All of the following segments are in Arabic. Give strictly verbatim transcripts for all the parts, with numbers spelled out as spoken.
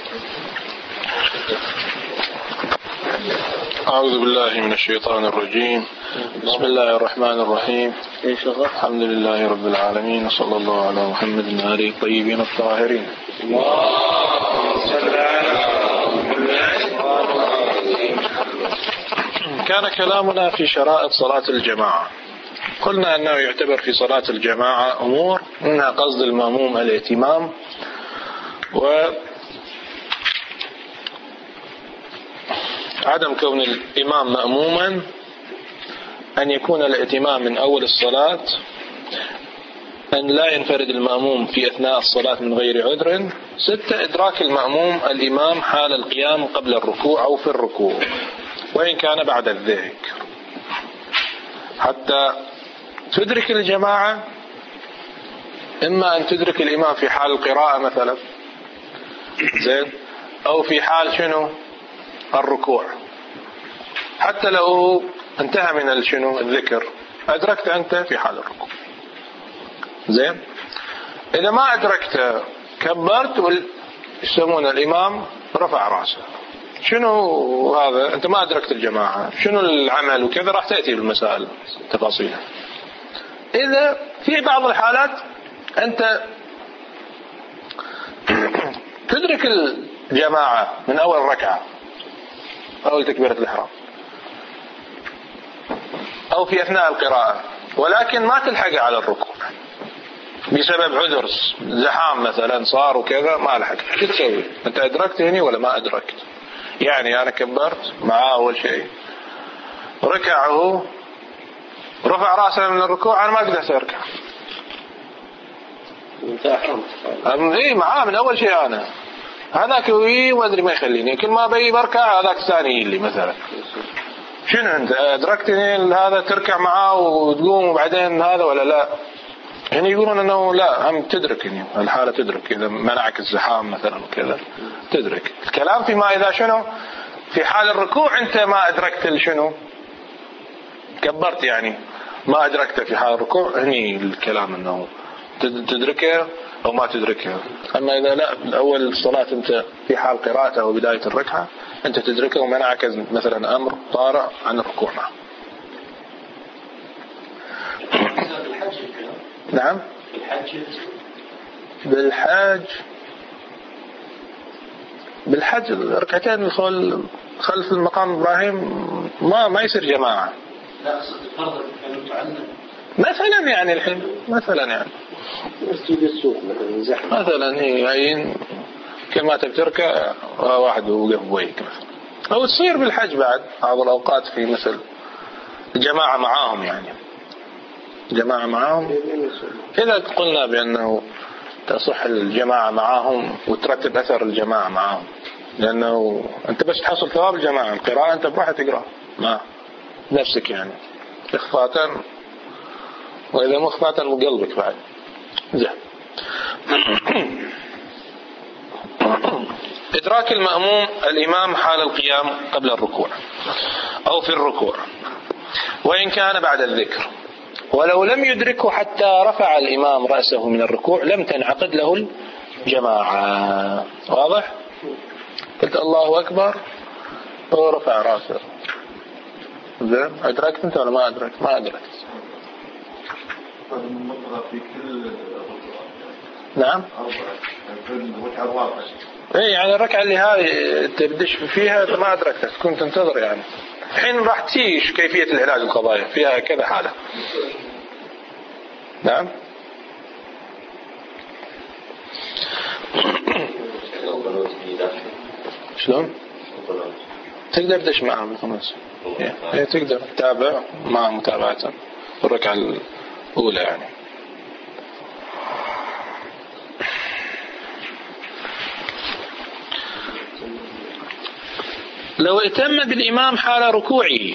أعوذ بالله من الشيطان الرجيم. بسم الله الرحمن الرحيم. الحمد لله رب العالمين، وصلى الله على محمد وآله الطيبين الطاهرين. كان كلامنا في شرائط صلاة الجماعة. قلنا أنه يعتبر في صلاة الجماعة أمور منها قصد المأموم الائتمام، وعدم كون الإمام مأموما، أن يكون الائتمام من أول الصلاة، أن لا ينفرد المأموم في أثناء الصلاة من غير عذر. ستة، إدراك المأموم الإمام حال القيام قبل الركوع أو في الركوع وإن كان بعد الذكر، حتى تدرك الجماعة. إما أن تدرك الإمام في حال القراءة مثلا، زين، أو في حال شنو الركوع، حتى لو انتهى من الشنو الذكر أدركت أنت في حال الركوع، زين. إذا ما أدركت كبرت يسمون الإمام رفع رأسه. شنو هذا؟ أنت ما أدركت الجماعة، شنو العمل وكذا، راح تأتي بالمسائل تفاصيلها. إذا في بعض الحالات أنت تدرك الجماعة من أول ركعة، أول تكبيرة الإحرام، أو في أثناء القراءة، ولكن ما تلحق على الركوع بسبب عذر زحام مثلا صار وكذا، ما لحق. شو تسوي؟ أنت أدركت هني ولا ما أدركت؟ يعني أنا كبرت معاه أول شيء، ركعه، رفع رأسه من الركوع، أنا ما قدرت أركع. إيه معاه من أول شيء، أنا هذاك وي ما أدري ما يخليني، كل ما بي بركع هذاك الثاني اللي مثلا. شنو أنت أدركتني هذا تركع معاه وتقوم وبعدين هذا ولا لا؟ يعني يقولون أنه لا، هم تدركني الحالة، تدرك إذا منعك الزحام مثلا وكذا تدرك الكلام. فيما إذا شنو في حال الركوع أنت ما أدركت شنو كبرت، يعني ما أدركت في حال الركوع، هني الكلام أنه تدركه أو ما تدركه. أما إذا لا، أول الصلاة أنت في حال قراءته أو بداية الركعة أنت تدركه ومنعك مثلا أمر طارئ عن الركوع معه. نعم. بالحاج بالحج ركعتين خلف المقام إبراهيم ما ما يصير جماعة. لا فرض مثلا، يعني الحين مثلا يعني مثلا هي كل ما تبتركه واحد وقف بويك مثلا. أو تصير بالحج بعد بعض الأوقات في مثل الجماعة معاهم، يعني جماعة معاهم. إذا قلنا بأنه تصح الجماعة معاهم وترتب أثر الجماعة معاهم، لأنه أنت بس تحصل ثواب الجماعة، القراءة أنت بروحك تقرأ مع نفسك، يعني إخفاء، وإذا مخفاة من قلبك بعد. زين. إدراك المأموم الإمام حال القيام قبل الركوع أو في الركوع وإن كان بعد الذكر، ولو لم يدركه حتى رفع الإمام رأسه من الركوع لم تنعقد له الجماعة. واضح؟ قلت الله أكبر ورفع رأسه، زين، أدركت أنت ولا ما أدركت؟ ما أدركت. نعم. اي يعني الركعة اللي هذه تبدش فيها ما أدركتها، كنت تنتظر. يعني الحين راح تيجي كيفية العلاج القضايا فيها كذا حالة. نعم. شلون؟ تقدر تدش معهم خلاص. إيه تقدر تتابع مع متابعة الركعة الأولى يعني. لو ائتم بالإمام حال ركوعه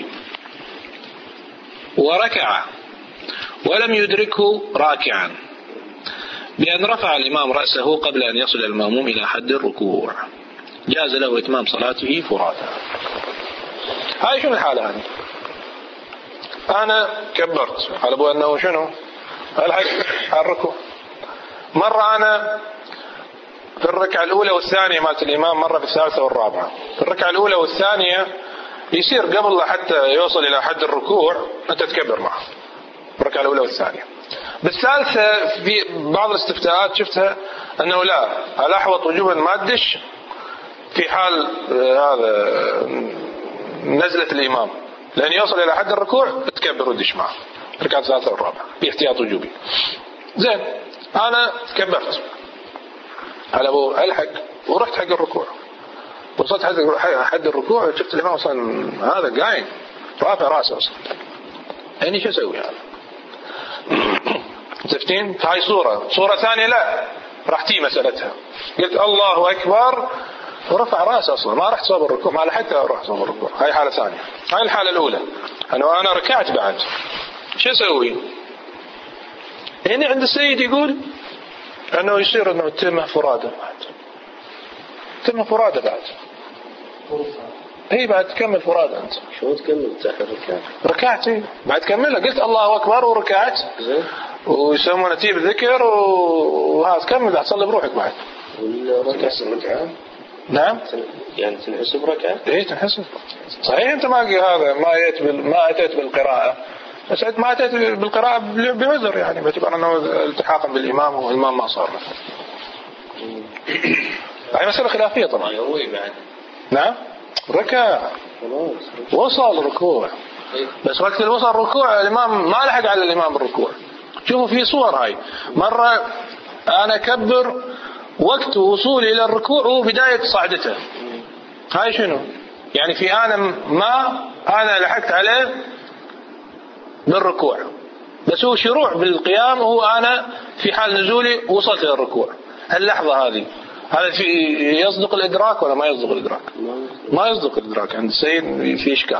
وركع ولم يدركه راكعا بأن رفع الإمام رأسه قبل أن يصل المأموم إلى حد الركوع جاز له إتمام صلاته فرادا. هاي شنو الحالة هذه؟ أنا كبرت على أبو أنه شنو الحق الركوع، مرة أنا في الركعة الأولى والثانية مالت الإمام، مرة في الثالثة والرابعة. في الركعة الأولى والثانية يصير قبل حتى يوصل إلى حد الركوع أنت تكبر معه، الركعة الأولى والثانية. بالثالثة في بعض الاستفتاءات شفتها أنه لا، الأحوط وجوبا ما تدش في حال هذا نزلة الإمام، لأن يوصل إلى حد الركوع تكبر ودش معه الركعة الثالثة والرابعة باحتياط وجوبي. زين، أنا كبرت على أبو ألحق ورحت حق الركوع، وصلت حد الركوع شفت الإمام أصلا هذا قايم رافع رأسه أصلا، يعني شو أسوي هذا؟ شفتين هاي صورة. صورة ثانية لا، راح تي مسألتها، قلت الله أكبر ورفع رأسه أصلا، ما رحت صوب الركوع، ما لحقت أروح صوب الركوع. هاي حالة ثانية. هاي الحالة الأولى أنا أنا ركعت بعد، شو أسوي؟ هنا عند السيد يقول أنه يصير أنه تم فرادة بعد، تم فرادة بعد. هي بعد تكمل فرادة أنت. شو تكمل تحت الركعة؟ ركعتي بعد كملها، قلت الله أكبر وركعت، ويسمونه تيب ذكر وهذا تكمل بعد تصلي بروحك بعد. والركعة ركعة؟ نعم. يعني تنحسب ركعة؟ إيه تنحسب. صحيح أنت ما هذا ما أتيت ما أتيت بالقراءة، بس ما أتيت بالقراءة بعذر، يعني باعتبار أنه التحاقا بالإمام والإمام ما صار مثلا. هاي مسألة خلافية طبعا. نعم. ركع وصل ركوع، بس وقت الوصل ركوع الإمام ما لحق على الإمام بالركوع. شوفوا في صور، هاي مرة أنا كبر وقت وصولي إلى الركوع وبداية صعدته، هاي شنو يعني؟ في أنا ما أنا لحقت عليه بالركوع، بس هو شروع بالقيام وهو أنا في حال نزولي وصلت إلى الركوع. اللحظة هذه هذا في يصدق الإدراك ولا ما يصدق الإدراك؟ ما يصدق الإدراك عند السيد، في إشكال.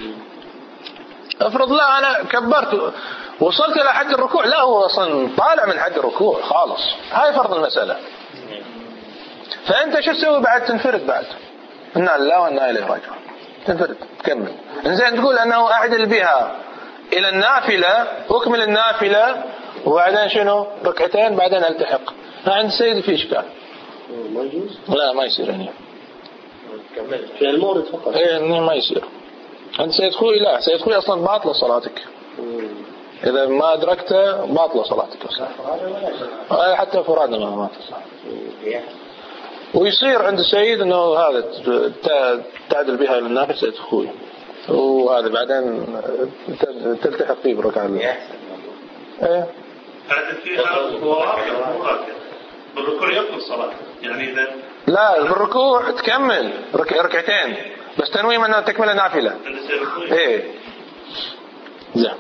افرض لا أنا كبرت وصلت إلى حد الركوع، لا هو أصلا طالع من حد الركوع خالص، هاي فرض المسألة. فأنت شو تسوي بعد؟ تنفرد بعد، إنا لله وإنا إليه راجعون، تنفرد تكمل. إنزين تقول أنه أعدل بها إلى النافلة، أكمل النافلة وبعدين شنو ركعتين بعدين ألتحق. عند السيد في إشكال. ما يجوز؟ لا ما يصير يعني. كمل في المورد فقط. إيه ما يصير. عند سيد خوي لا، سيد خوي أصلا باطلة صلاتك. إذا ما أدركته باطلة صلاتك أصلا. حتى فرادة ما ما تصح. ويصير عند السيد إنه هذا تعدل بها إلى النافل سيد خوي، وهذا بعدين تلتحق فيه بركعة. إيه. تعدل فيها بالركوع يبطل الصلاة يعني إذا لا بالركوع تكمل رك... ركعتين بس تنويم أنها تكمل النافلة. إيه زين.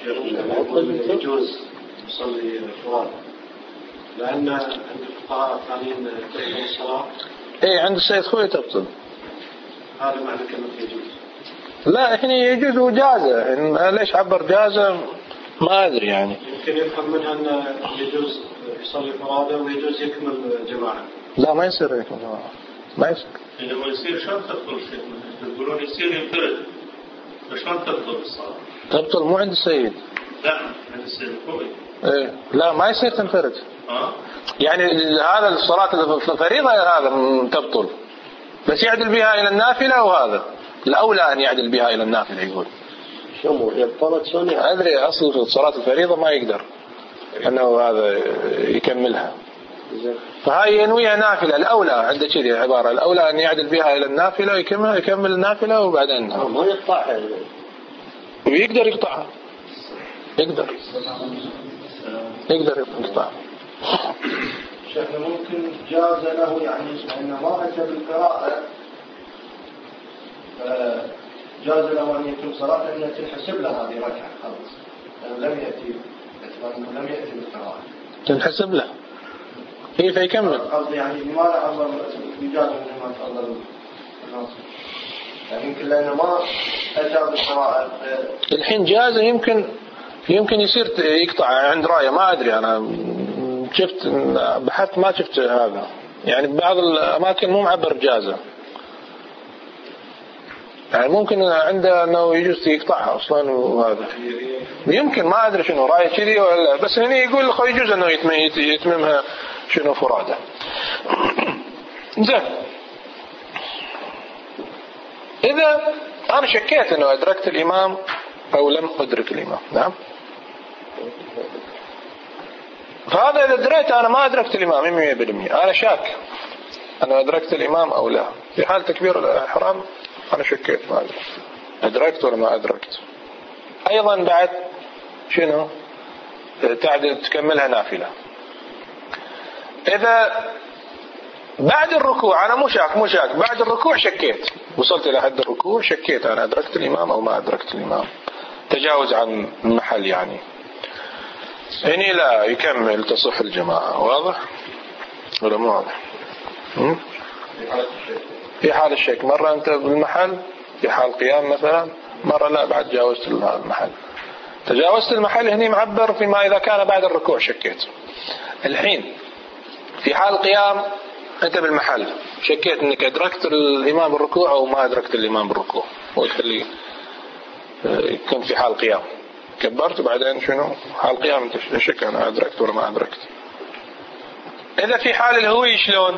يجوز يصلي فرادى لأن عند الفقهاء الثانيين تبطل الصلاة. إيه عند السيد خوي تبطل. هذا معنى كلمة يجوز. لا إحنا يجوز وجازة، إن ليش عبر جازة ما أدري يعني. يمكن يفهم منها أن يجوز يصلي فرادى ويجوز يكمل جماعة. لا ما يصير يكمل جماعة، ما يصير. إذا ما يصير شلون تبطل شيء؟ يقولون يصير ينفرد، شلون تبطل الصلاة؟ تبطل مو عند السيد. لا عند السيد الخوي. إيه لا ما يصير تنفرد. آه. يعني هذا الصلاة الفريضة هذا تبطل، بس يعدل بها إلى النافلة، وهذا الأولى أن يعدل بها إلى النافلة. يقول شو هي بطلت شلون؟ أدري أصل صلاة الفريضة ما يقدر أنه هذا يكملها، فهاي ينويها نافلة. الأولى عند كذي عبارة، الأولى أن يعدل بها إلى النافلة يكمل يكمل النافلة وبعدين ما يقطعها ويقدر يقطعها، يقدر يقدر يقطعها. شيخنا ممكن جاز له يعني أنه ما أتى بالقراءة، جاز له أن يتم صلاة أن تنحسب له هذه ركعة خلاص، لأنه لم يأتي لم يأتي بالقراءة تنحسب له. هي فيكمل. قصدي يعني لماذا أفضل يجاز من ما تفضل الناس؟ يعني يمكن لأنه ما أتى بالقراءة. الحين جاز، يمكن يمكن يصير يقطع عند راية، ما أدري أنا شفت بحثت ما شفت هذا، يعني بعض الأماكن مو معبر جازة، يعني ممكن عنده أنه يجوز يقطعها أصلا، وهذا يمكن ما أدري شنو رأي كذي ولا، بس هنا يقول يجوز أنه يتممها شنو فرادة. زين. إذا أنا شكيت أنه أدركت الإمام أو لم أدرك الإمام، نعم، فهذا إذا دريت أنا ما أدركت الإمام مية بالمية، أنا شاك أنا أدركت الإمام أو لا. في حال تكبير الإحرام أنا شكيت ما أدركت أدركت ولا ما أدركت. أيضا بعد شنو تعد تكملها نافلة. إذا بعد الركوع أنا مو شاك مو شاك بعد الركوع شكيت، وصلت إلى حد الركوع شكيت أنا أدركت الإمام أو ما أدركت الإمام، تجاوز عن المحل يعني، هني لا يكمل تصح الجماعة. واضح ولا مو واضح؟ في حال الشك مرة أنت بالمحل في حال قيام مثلا، مرة لا بعد جاوزت المحل. تجاوزت المحل هني معبر فيما إذا كان بعد الركوع شكيت. الحين في حال القيام أنت بالمحل شكيت أنك أدركت الإمام بالركوع أو ما أدركت الإمام بالركوع، ويخلي يكون في حال قيام كبرت وبعدين شنو حال قيام أنت شك أنا أدركت ولا ما أدركت. إذا في حال الهوي شلون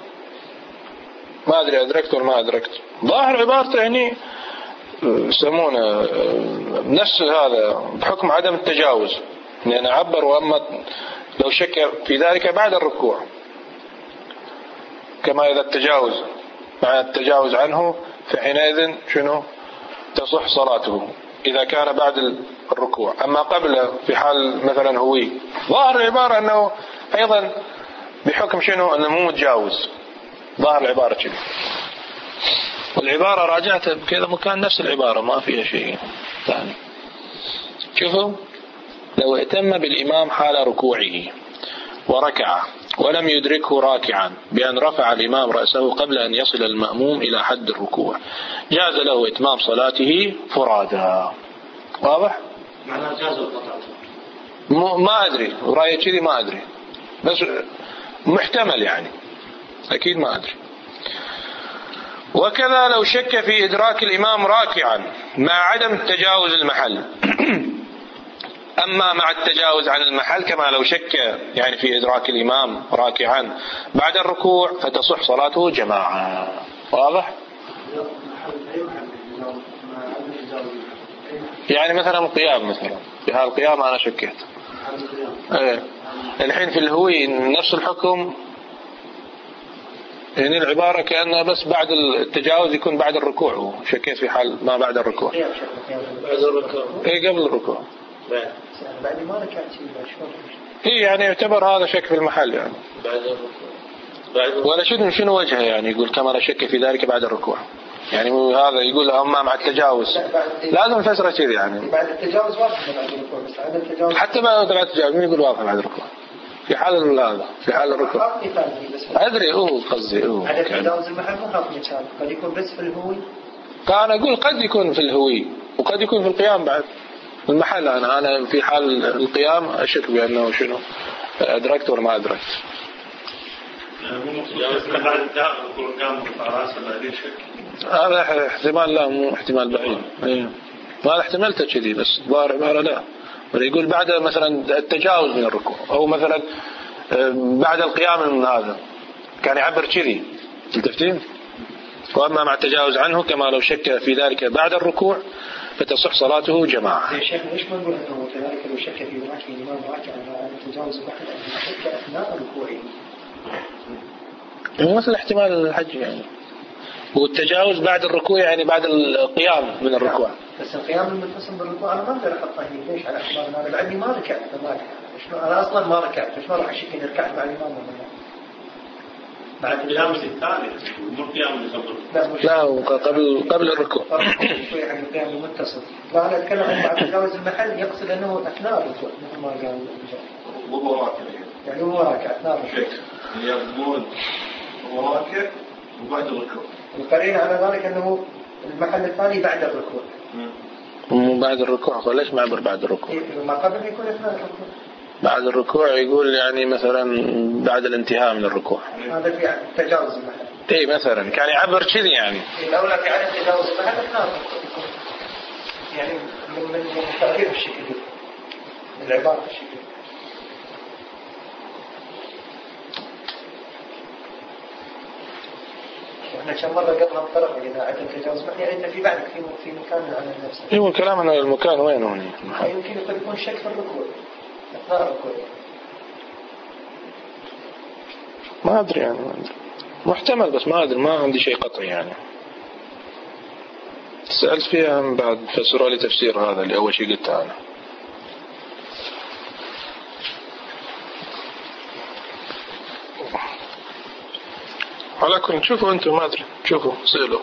ما أدري أدركت ولا ما أدركت، ظاهر عبارته يعني يسمونه نفس هذا بحكم عدم التجاوز، لأن عبر وأما لو شك في ذلك بعد الركوع كما إذا التجاوز مع التجاوز عنه فحينئذ شنو تصح صلاته إذا كان بعد الركوع. أما قبله في حال مثلا هوي ظاهر العبارة أنه أيضا بحكم شنو أنه مو متجاوز، ظاهر العبارة كذا، والعبارة راجعتها بكذا مكان نفس العبارة ما فيها شيء ثاني. شوفوا لو اهتم بالإمام حال ركوعه وركع ولم يدركه راكعا بأن رفع الإمام رأسه قبل أن يصل المأموم إلى حد الركوع جاز له إتمام صلاته فرادا. واضح؟ معناه جاز القطع. ما أدري رأيي كذي ما أدري بس محتمل يعني أكيد ما أدري. وكذا لو شك في إدراك الإمام راكعا مع عدم تجاوز المحل أما مع التجاوز عن المحل كما لو شك يعني في إدراك الإمام راكعا بعد الركوع فتصح صلاته جماعة. واضح؟ يعني مثلا القيام مثلا في هذا القيام أنا شكيت ايه. الحين في الهوي نفس الحكم يعني العبارة كأنها بس بعد التجاوز يكون بعد الركوع، شكيت في حال ما بعد الركوع بعد الركوع ايه قبل الركوع بعد ما ركعت ايه يعني يعتبر هذا شك في المحل يعني بعد الركوع ولا شنو شنو وجهه يعني يقول كما لا شك في ذلك بعد الركوع يعني هذا يقول أما مع التجاوز لازم نفسره كذا يعني بعد التجاوز واضح بعد الركوع بس عدم التجاوز حتى ما بعد التجاوز مين يقول واضح بعد الركوع في حال هذا في حال الركوع أدري هو قصدي هو عدم تجاوز المحل مو خاف مثال قد يكون بس في الهوي. كان أقول قد يكون في الهوي وقد يكون في القيام بعد المحل. أنا أنا في حال القيام أشك بأنه شنو أدركت ولا ما أدركت. هذا احتمال لا مو احتمال بعيد ايه. ما احتملته كذي بس ظاهر عبارة لا يقول بعد مثلا التجاوز من الركوع أو مثلا بعد القيام من هذا كان يعبر كذي التفتين. وأما مع التجاوز عنه كما لو شك في ذلك بعد الركوع فتصح صلاته جماعة. يا شيخ ليش ما نقول أنه كذلك لو شك في ذلك الإمام راكع على التجاوز بعد أن شك أثناء ركوعه مثل احتمال الحج يعني والتجاوز بعد الركوع يعني بعد القيام من الركوع. بس القيام المتصل بالركوع أنا ما أقدر أحطه هنا ليش على اعتبار أنا بعدني ما ركعت أنا أصلا ما ركعت ليش ما راح أشك إني ركعت مع الإمام ولا لا؟ بعد القيام الثاني مو القيام اللي قبل لا قبل قبل الركوع شوي عن القيام المتصل. لا أنا أتكلم عن بعد تجاوز المحل يقصد أنه أثناء الركوع مثل ما قال وهو راكع يعني هو راكع أثناء الركوع يقول هو راكع وبعد الركوع القرينة على ذلك أنه المحل الثاني بعد الركوع مو بعد الركوع فليش ما عبر بعد الركوع ما قبل يكون أثناء الركوع بعد الركوع يقول يعني مثلا بعد الانتهاء من الركوع هذا في تجاوز المحل اي مثلا كان يعبر كذي يعني الأولى في عدم تجاوز المحل أثناء الركوع يعني من من التعبير بالشكل من العبارة بالشكل احنا كم مرة قبل الطرق إذا عدم تجاوز يعني أنت في بعدك في في مكان على نفسك. ايوه الكلام عن المكان وين هون؟ يمكن قد يكون شك في الركوع أثناء الركوع. ما أدري يعني ما أدري. محتمل بس ما أدري، ما عندي شيء قطعي يعني. سألت فيها من بعد فسروا لي تفسير هذا اللي أول شيء قلته أنا. على كل شوفوا أنتم ما أدري شوفوا سألوا.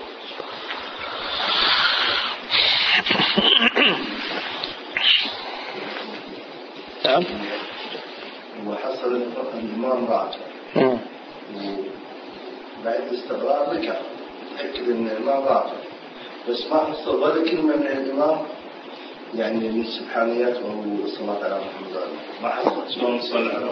نعم. وحصل الإمام راجع. وبعد استغرار ركع تأكد أن الإمام راجع بس ما حصل ولا كلمة من الإمام يعني من السبحانيات وهو الصلاة على محمد ما حصل شلون صلى على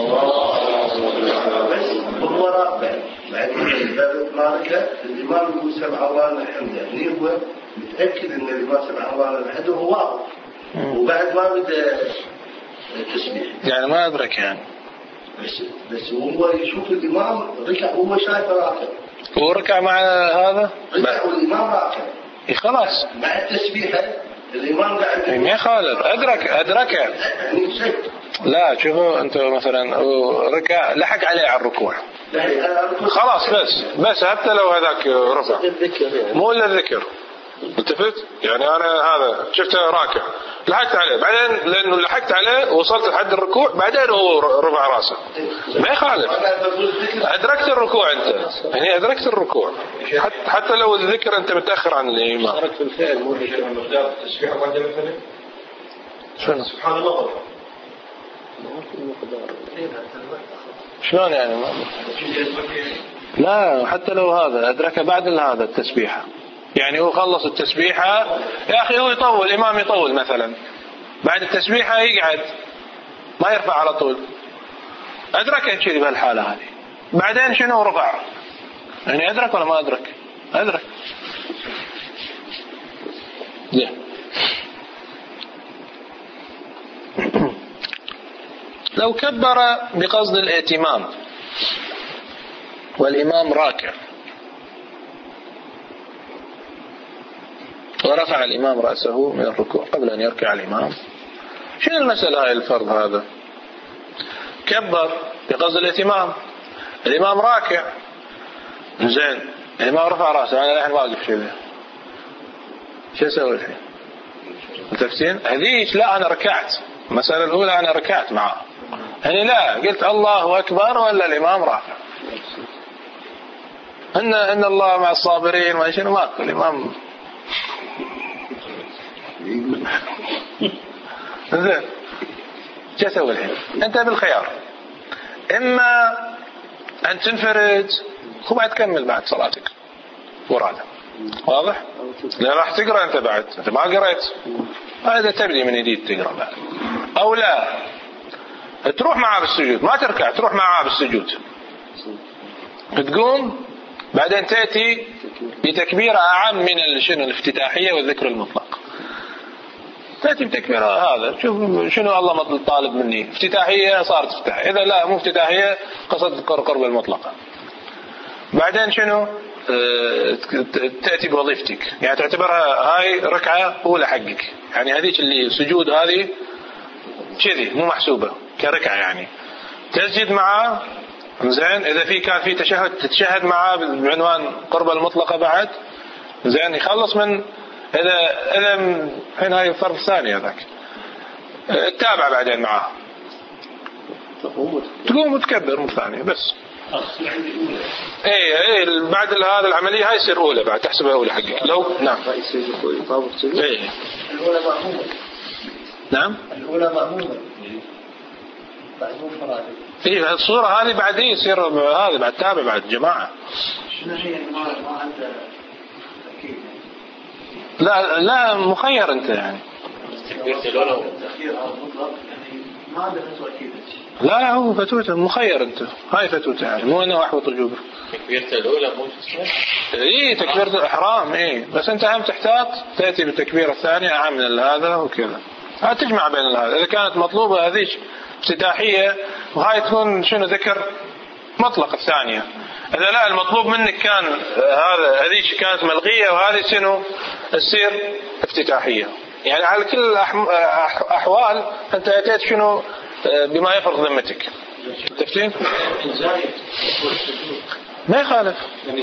الله بس هو رابع بعد ما ركع الإمام يقول سبع الله الحمد يعني هو متأكد أن الإمام سبع الله الحمد هو واضح وبعد ما بدأ التسبيح يعني ما أدرك يعني بس بس هو يشوف الإمام ركع هو شايف راكع هو ركع مع هذا ركع والإمام راكع خلاص مع التسبيحة الإمام قاعد ما يخالف أدرك أدرك لا شوفوا أنتوا مثلا ركع لحق عليه على الركوع خلاص بس بس حتى لو هذاك رفع مو إلا الذكر التفت يعني أنا هذا شفته راكع لحقت عليه بعدين لأنه لحقت عليه وصلت لحد الركوع بعدين هو رفع راسه ما يخالف أدركت الركوع أنت يعني أدركت الركوع حتى حتى لو الذكر أنت متأخر عن الإمام شارك في الفعل مو ذكر من مقدار التسبيح بعد مثلا شنو سبحان الله شلون يعني ما لا حتى لو هذا أدرك بعد هذا التسبيحة يعني هو خلص التسبيحة يا أخي هو يطول الإمام يطول مثلا بعد التسبيحة يقعد ما يرفع على طول أدرك كذي بهالحالة هذه بعدين شنو رفع يعني أدرك ولا ما أدرك أدرك ليه لو كبر بقصد الائتمام والإمام راكع ورفع الإمام رأسه من الركوع قبل أن يركع الإمام شنو المسألة هاي الفرض هذا كبر بقصد الائتمام الإمام راكع زين الإمام رفع رأسه أنا الحين واقف شو شو أسوي الحين التفسير هذيش لا أنا ركعت المسألة الأولى أنا ركعت معه يعني لا قلت الله أكبر ولا الإمام رافع إن إن الله مع الصابرين ما شنو ما الإمام زين شو أسوي الحين أنت بالخيار إما أن تنفرد وبعد تكمل بعد صلاتك وراده واضح لا راح تقرأ أنت بعد أنت ما قرأت هذا تبدي من جديد تقرأ بعد أو لا تروح معاه بالسجود ما تركع تروح معاه بالسجود تقوم بعدين تأتي بتكبيرة أعم من شنو الافتتاحية والذكر المطلق تأتي بتكبيرة هذا شوف شنو الله طالب مني افتتاحية صارت افتتاحية إذا لا مو افتتاحية قصدت قرب المطلقة بعدين شنو تأتي بوظيفتك يعني تعتبرها هاي ركعة أولى حقك يعني هذيك اللي سجود هذه كذي مو محسوبة كركعة يعني تسجد معه زين إذا في كان في تشهد تتشهد معه بعنوان قرب المطلقة بعد زين يخلص من إذا إذا الحين هاي فرض ثاني هذاك تتابع بعدين معه تقوم وتكبر مرة ثانية بس ايه ايه بعد هذا العملية هاي يصير أولى بعد تحسبها أولى حقك لو نعم ايه الأولى مأمومة نعم الأولى مأمومة بعد مو فرائض ايه الصورة هذه بعد ايه يصير هذا بعد تابع بعد جماعة شنو هي ما ما عنده تأكيد لا لا مخير انت يعني تكبيرة الأولى التأخير أو المطلق يعني ما عنده فتوى أكيد لا لا هو فتوته مخير انت هاي فتوته يعني مو انه احبط وجوبه تكبيرة الأولى مو ايه تكبيرة الإحرام ايه بس انت هم تحتاط تأتي بالتكبيرة الثانية أعم من هذا وكذا هتجمع بين هذا إذا كانت مطلوبة هذيش افتتاحية وهاي تكون شنو ذكر مطلق الثانية إذا لا المطلوب منك كان هذا هذه كانت ملغية وهذه شنو تصير افتتاحية، يعني على كل الأحوال أنت أتيت شنو بما يفرض ذمتك. تفتين؟ ما يخالف.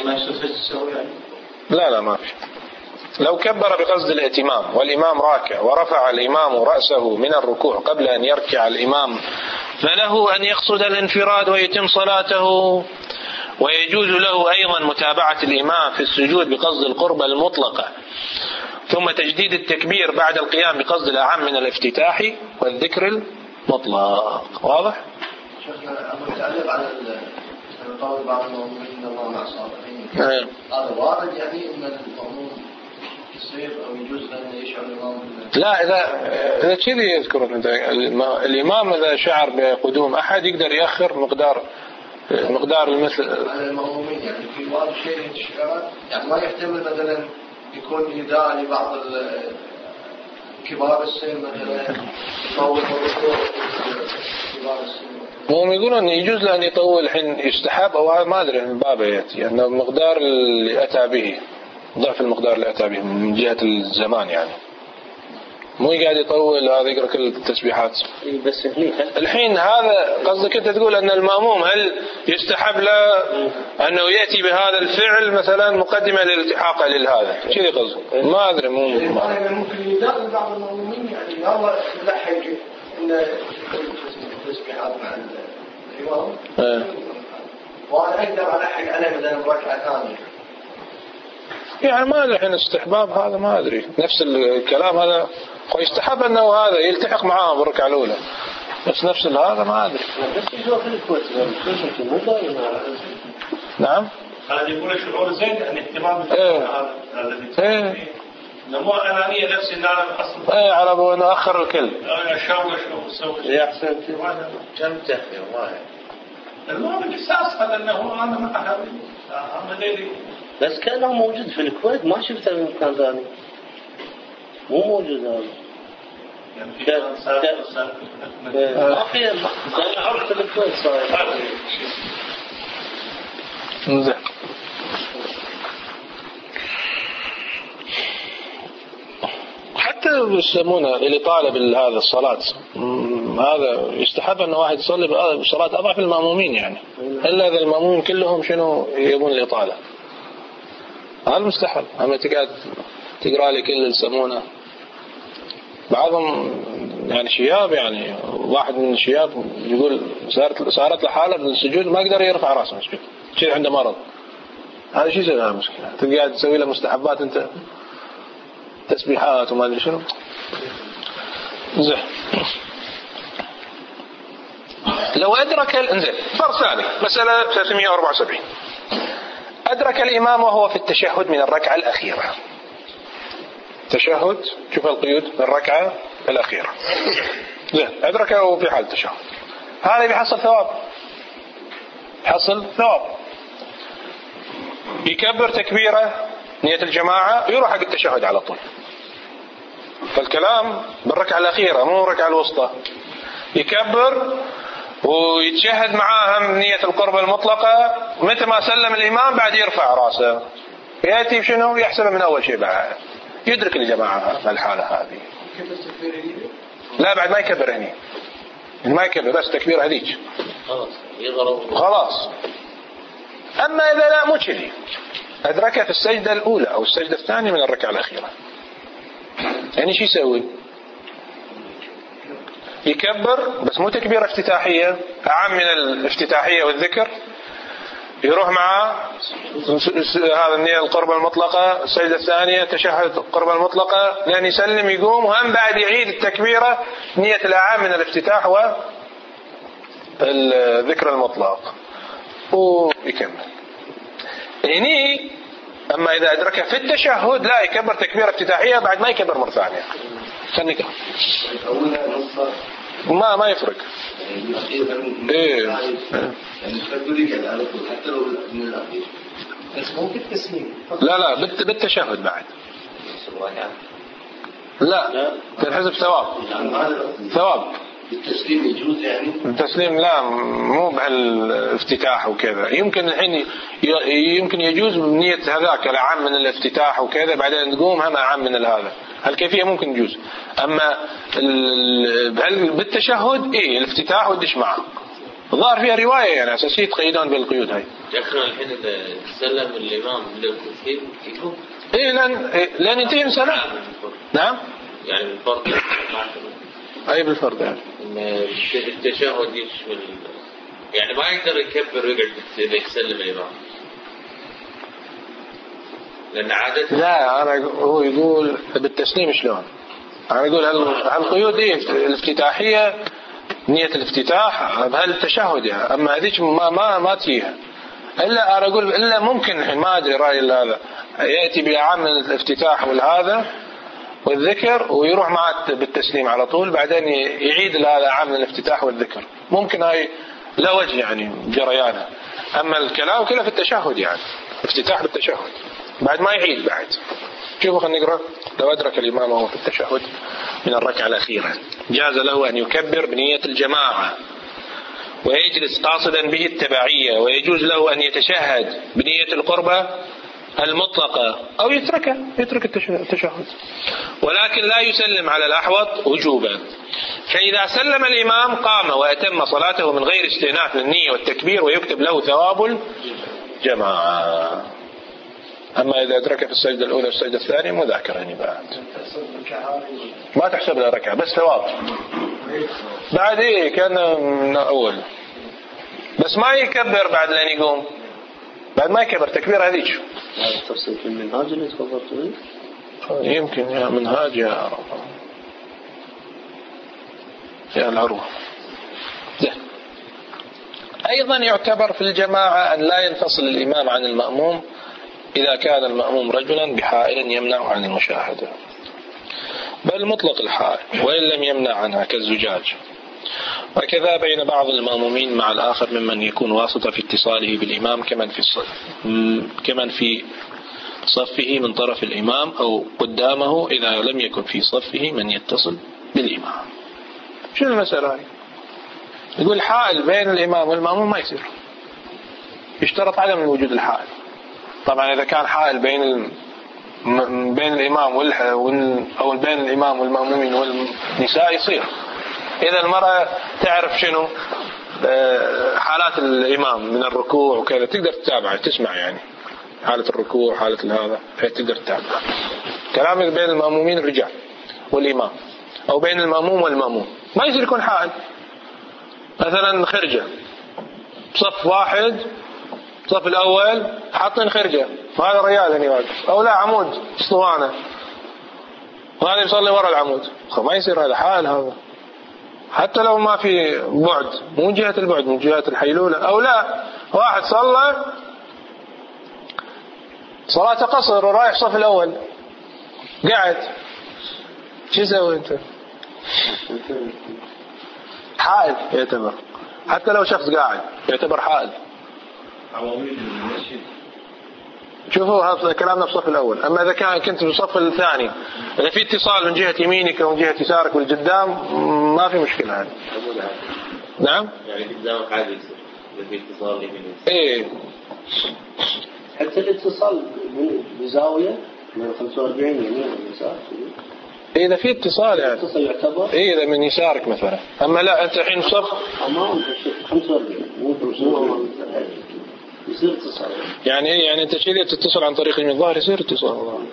لا لا ما في. لو كبر بقصد الائتمام والإمام راكع ورفع الإمام رأسه من الركوع قبل أن يركع الإمام فله أن يقصد الانفراد ويتم صلاته، ويجوز له أيضا متابعة الإمام في السجود بقصد القربة المطلقة، ثم تجديد التكبير بعد القيام بقصد الأعم من الافتتاح والذكر المطلق. واضح؟ شيخنا أبو تعليق على القول بعض المؤمنين إن الله مع الصابرين، هذا وارد يعني إن المأموم يصير أو يجوز أن يشعر الإمام؟ لا، إذا إذا كذي يذكرون الإمام إذا شعر بقدوم أحد يقدر يأخر مقدار مقدار المثل على المأمومين، يعني في بعض الشيء يعني ما يحتمل مثلا يكون نداء لبعض كبار السن مثلا يطول الركوع كبار السن. هم يقولون أن يجوز له أن يطول حين يستحب أو ما أدري من بابه يأتي أنه المقدار اللي أتى به ضعف المقدار اللي أتى به من جهة الزمان، يعني مو قاعد يطول هذا يقرأ كل التسبيحات. بس الحين هذا قصدك أنت تقول أن المأموم هل يستحب له أنه يأتي بهذا الفعل مثلا مقدمة للالتحاق لهذا كذي قصدك؟ ما أدري مو ممكن يدال بعض المأمومين يعني والله يلحق إن التسبيحات مع الإمام وأنا أقدر ألحق عليه مثلا ركعة ثانية، يعني ما أدري حين استحباب هذا ما أدري نفس الكلام هذا ويستحب أنه هذا يلتحق معاه بالركعة الأولى، بس نفس هذا ما أدري. نعم هذا يقول شعور زين أن اهتمام ايه مو أنانية نفسي إن أنا أصلا ايه على أبو أنه أخر الكل أنا شاوش وسوي يحسن كم تحفي والله المهم الإحساس هذا أنه أنا ما أحب أنا ليلي، بس كأنه موجود في الكويت ما شفته في مكان ثاني، مو موجود هذا. ما في أنا عرفت الكويت صاير. زين حتى يسمونه اللي طالب هذا الصلاة هذا يستحب أن واحد يصلي بصلاة أضعف المأمومين، يعني إلا إذا المأمومين كلهم شنو يبون الإطالة هذا مستحب. أما تقعد تقرأ لي كل يسمونه بعضهم يعني شياب، يعني واحد من الشياب يقول صارت صارت له حالة من السجود ما يقدر يرفع راسه مسجد شيء عنده مرض، هذا شيء زي هذا مشكلة. تقعد تسوي له مستحبات أنت تسبيحات وما أدري شنو. زين لو أدرك انزل فرض ثاني مسألة ثلاثمائة وأربعة وسبعين أدرك الإمام وهو في التشهد من الركعة الأخيرة. تشهد شوف القيود من الركعة الأخيرة. زين أدركه وهو في حال التشهد، هذا بيحصل ثواب، يحصل ثواب. يكبر تكبيرة نية الجماعة يروح حق التشهد على طول. فالكلام بالركعة الأخيرة مو الركعة الوسطى. يكبر ويتشهد معاهم نية القربة المطلقة، متى ما سلم الإمام بعد يرفع راسه يأتي بشنو يحسب من أول شيء بعد يدرك الجماعة الحالة هذه. لا بعد ما يكبر هني ما يكبر بس تكبير هذيك خلاص. أما إذا لا مو كذي أدركه في السجدة الأولى أو السجدة الثانية من الركعة الأخيرة، يعني شو يسوي؟ يكبر بس مو تكبيرة افتتاحية أعم من الافتتاحية والذكر، يروح مع هذا النية القربة المطلقة السجدة الثانية تشهد القربة المطلقة لأن يسلم يقوم، وهم بعد يعيد التكبيرة نية الأعم من الافتتاح والذكر المطلق ويكمل. يعني أما إذا أدركه في التشهد لا يكبر تكبيرة افتتاحية بعد ما يكبر مرة ثانية. خليك ما ما يفرق. إيه. لا لا بالتشهد بعد. لا تنحسب ثواب ثواب التسليم يجوز يعني؟ التسليم لا، مو بهالافتتاح وكذا. يمكن الحين يمكن يجوز بنية هذاك الأعم من الافتتاح وكذا، بعدين تقوم هم أعم من هذا. هالكيفية ممكن تجوز. أما بالتشهد إيه الافتتاح ودش معه. ظهر فيها رواية يعني أساسية تقيدون بالقيود هاي. يقرأ الحين سلم الإمام للكرسي يقوم. إيه لأن لأن ينتهي من سلام. نعم. يعني الفرض. أي بالفرض يعني. التشهد يشمل يعني ما يقدر يكبر ويقعد إذا يسلم الإمام. لأن عادة. لا أنا هو يقول بالتسليم شلون؟ أنا أقول هالقيود دي الافتتاحية نية الافتتاح بهالتشهد يعني. أما هذيك ما ما ما تجيها. إلا أنا أقول إلا ممكن الحين ما أدري رأي إلا هذا يأتي بأعم الافتتاح والهذا والذكر ويروح معه بالتسليم على طول، بعدين يعيد هذا عام الافتتاح والذكر. ممكن هاي لا وجه يعني جريانها. أما الكلام كله في التشهد يعني افتتاح بالتشهد بعد ما يعيد. بعد شوفوا خلينا نقرأ. لو أدرك الإمام وهو في التشهد من الركعة الأخيرة جاز له أن يكبر بنية الجماعة ويجلس قاصدا به التبعية، ويجوز له أن يتشهد بنية القربة المطلقة أو يتركها يترك التشهد، ولكن لا يسلم على الأحوط وجوبا. فإذا سلم الإمام قام وأتم صلاته من غير استئناف للنية والتكبير ويكتب له ثواب الجماعة. أما إذا أدرك في السجدة الأولى والسجدة الثانية مذاكرة بعد ما تحسب له ركعة بس ثواب. بعد إيه كان من أول بس ما يكبر بعد لين يقوم، بعد ما يكبر تكبير هذيك. تفصيل في المنهاج اللي تفضلت به يمكن يا منهاج يا يا العروة. أيضا يعتبر في الجماعة أن لا ينفصل الإمام عن المأموم إذا كان المأموم رجلا بحائل يمنع عن المشاهدة، بل مطلق الحائل وإن لم يمنع عنها كالزجاج. وكذا بين بعض المأمومين مع الآخر ممن يكون واسطة في اتصاله بالإمام كمن في الصف كمن في صفه من طرف الإمام أو قدامه إذا لم يكن في صفه من يتصل بالإمام. شو المسألة هاي؟ يقول حائل بين الإمام والمأموم ما يصير، يشترط عدم وجود الحائل. طبعا إذا كان حائل بين ال... بين الإمام وال... أو بين الإمام والمأمومين والنساء يصير. إذا المرأة تعرف شنو حالات الإمام من الركوع وكذا تقدر تتابع تسمع يعني حالة الركوع حالة هذا فتقدر تتابع. كلام بين المأمومين الرجال والإمام أو بين المأموم والمأموم ما يصير يكون حائل. مثلا خرجة صف واحد صف الأول حاطين خرجة وهذا ريال هني واقف، أو لا عمود اسطوانة وهذا يصلي وراء العمود، ما يصير هذا حائل. هذا حتى لو ما في بعد مو جهة البعد من جهة الحيلولة. أو لا واحد صلى صلاة قصر ورايح صف الأول قاعد شو سوي أنت؟ حائل يعتبر، حتى لو شخص قاعد يعتبر حائل. شوفوا هذا كلامنا في الصف الأول. أما إذا كان كنت في الصف الثاني إذا في اتصال من جهة يمينك أو من جهة يسارك والقدام ما في مشكلة هذه. نعم يعني قدامك عادي يصير في اتصال يمين. إيه حتى الاتصال بزاوية من خمسة وأربعين يمين ويسار. إذا في اتصال يعني الاتصال يعتبر إيه إذا من يسارك مثلا. أما لا أنت الحين في صف أمام خمسة وأربعين مو مو يصير اتصال يعني إيه يعني أنت شيء تتصل عن طريق اليمين ظاهر يصير اتصال.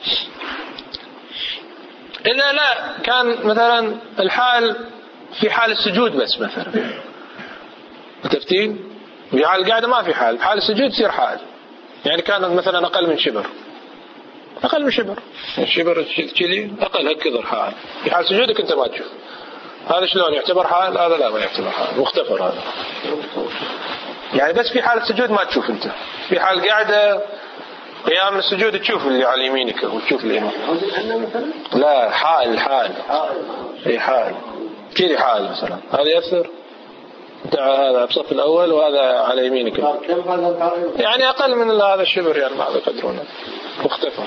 إذا لا كان مثلا الحال في حال السجود بس مثلا متفتين في حال القاعدة ما في حال، في حال السجود يصير حال. يعني كان مثلا أقل من شبر أقل من شبر الشبر كذي أقل هكذا حال، في حال سجودك أنت ما تشوف هذا شلون يعتبر حال؟ هذا لا ما يعتبر حال مختفر هذا يعني. بس في حال السجود ما تشوف أنت، في حال قاعدة قيام السجود تشوف اللي على يمينك وتشوف الإمام. لا حال حال أي حال كذي حال مثلا هذا يأثر هذا بصف الأول وهذا على يمينك يعني أقل من هذا الشبر يعني ما يقدرونه مختفى.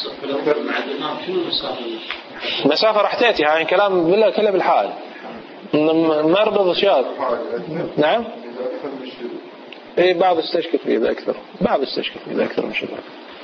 مسافة رحتيتي هاي كلام بالله كله بالحال مربض شاذ. نعم. اي بعض استشكل فيه إذا أكثر، بعض استشكل فيه إذا أكثر من شذوذ.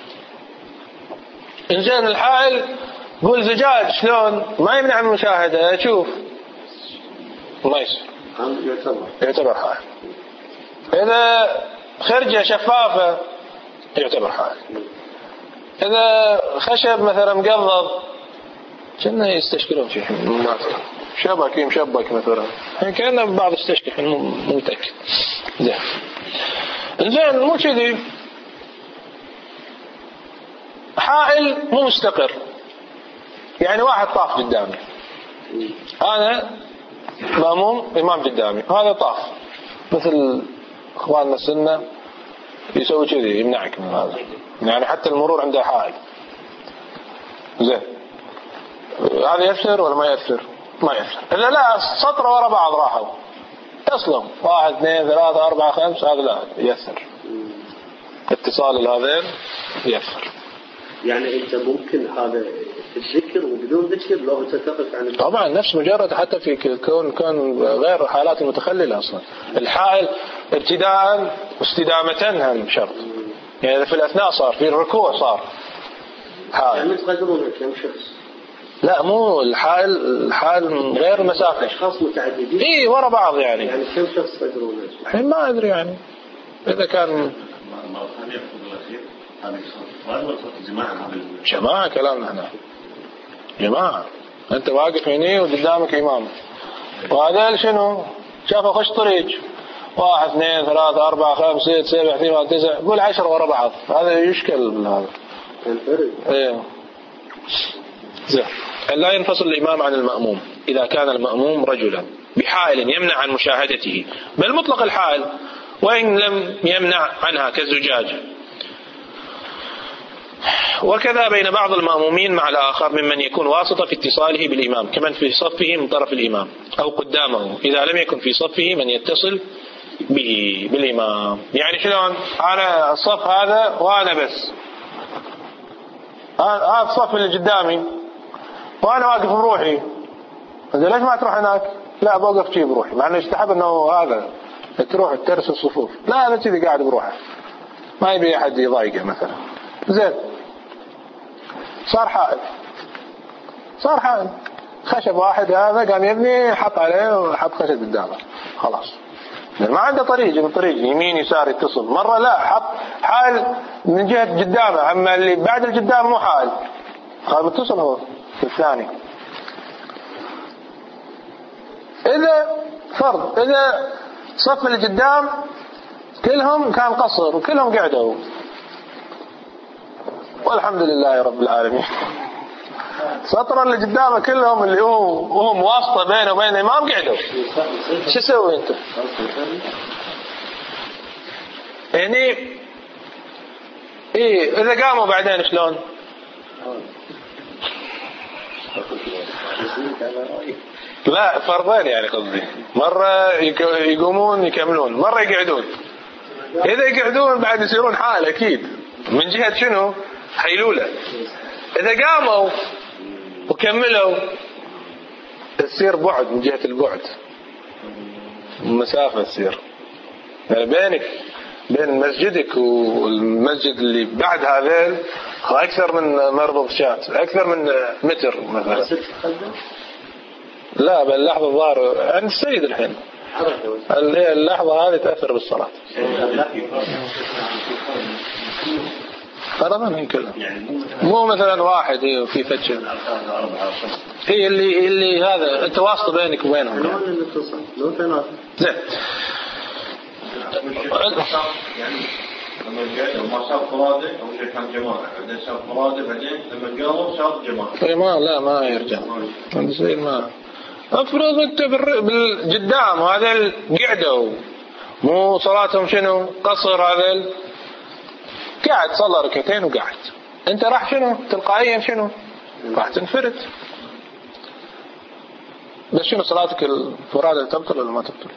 إنزين الحائل قول زجاج شلون ما يمنع من المشاهدة، شوف ما يصير يعتبر حائل. إذا خرجة شفافة يعتبر حائل. إذا خشب مثلا مقضض كنا يستشكلون فيه شبك يمشبك مثلا، يعني كأنه بعض استشكل مو متأكد. زين زين مو كذي، حائل مو مستقر، يعني واحد طاف قدامي، أنا مأموم إمام قدامي، هذا طاف مثل إخواننا السنة يسوي كذي يمنعك من هذا، يعني حتى المرور عنده حائل. زين هذا يأثر ولا ما يأثر؟ ما يأثر. إلا لا سطرة ورا بعض راحوا يصلهم واحد اثنين ثلاثة أربعة خمس، هذا لا يأثر، اتصال الهذين يأثر. يعني أنت ممكن هذا في الذكر وبدون ذكر لو تتقف عن طبعا نفس مجرد حتى في كون كون غير حالات المتخللة أصلا. الحائل ابتداء واستدامة هم شرط، يعني في الأثناء صار في الركوع صار حائل. يعني تقدرون كم شخص؟ لا مو الحائل، الحائل غير مسافة، أشخاص متعددين إيه ورا بعض يعني. يعني كم شخص تقدرون؟ الحين ما أدري يعني إذا كان جماعة كلامنا احنا جماعة. أنت واقف هنا وقدامك إمام، وهذا شنو شافه خش طريق واحد اثنين ثلاثة أربعة خمسة ستة سبعة ثمانية تسعة قول عشر ورا بعض، هذا يشكل بالهذا. إيه زين. لا ينفصل الإمام عن المأموم إذا كان المأموم رجلا بحائل يمنع عن مشاهدته، بل مطلق الحائل وإن لم يمنع عنها كالزجاج. وكذا بين بعض المأمومين مع الآخر ممن يكون واسطة في اتصاله بالإمام كمن في صفه من طرف الإمام أو قدامه إذا لم يكن في صفه من يتصل به بالإمام. يعني شلون أنا الصف هذا وأنا بس، هذا الصف اللي قدامي وأنا واقف بروحي، إذا ليش ما تروح هناك؟ لا بوقف شيء بروحي، مع أنه يستحب أنه هذا تروح ترس الصفوف، لا أنا كذي قاعد بروحه ما يبي أحد يضايقه مثلا. زين صار حائل، صار حائل خشب واحد هذا قام يبني حط عليه وحط خشب قدامه خلاص، ما عنده طريق من طريق يمين يسار يتصل. مرة لا حط حائل من جهة قدامه، أما اللي بعد القدام مو حائل، قام يتصل هو في الثاني. إذا فرض إذا صف القدام كلهم كان قصر وكلهم قعدوا والحمد لله رب العالمين، سطر اللي قدامه كلهم اللي هو وهو مواسطة بينه وبين الإمام قعدوا، شو تسوي أنت؟ يعني إيه إذا قاموا بعدين شلون؟ لا فرضين يعني قصدي، مرة يقومون يكملون مرة يقعدون. إذا يقعدون بعد يصيرون حال أكيد من جهة شنو حيلولة. إذا قاموا وكملوا تصير بعد من جهة البعد، مسافة تصير يعني بينك بين مسجدك والمسجد اللي بعد هذيل أكثر من مربض شات، أكثر من متر مثلا. لا بل اللحظة الظاهر عند السيد الحين اللحظة هذه تأثر بالصلاة. فرضا هي كلها مو مثلا واحد في فتشة هي اللي اللي هذا التواصل بينك وبينهم زين. يعني لما قالوا ما صار فرادة أو شيء كان جماعة، بعدين صار فرادة، بعدين لما قالوا صار جماعة. ما لا ما يرجع يصير ما. افرض انت بالقدام هذا قعدوا مو صلاتهم شنو قصر، هذا قاعد صلى ركعتين وقعد، انت راح شنو تلقائيا شنو راح تنفرد. بس شنو صلاتك الفرادة تبطل ولا ما تبطل؟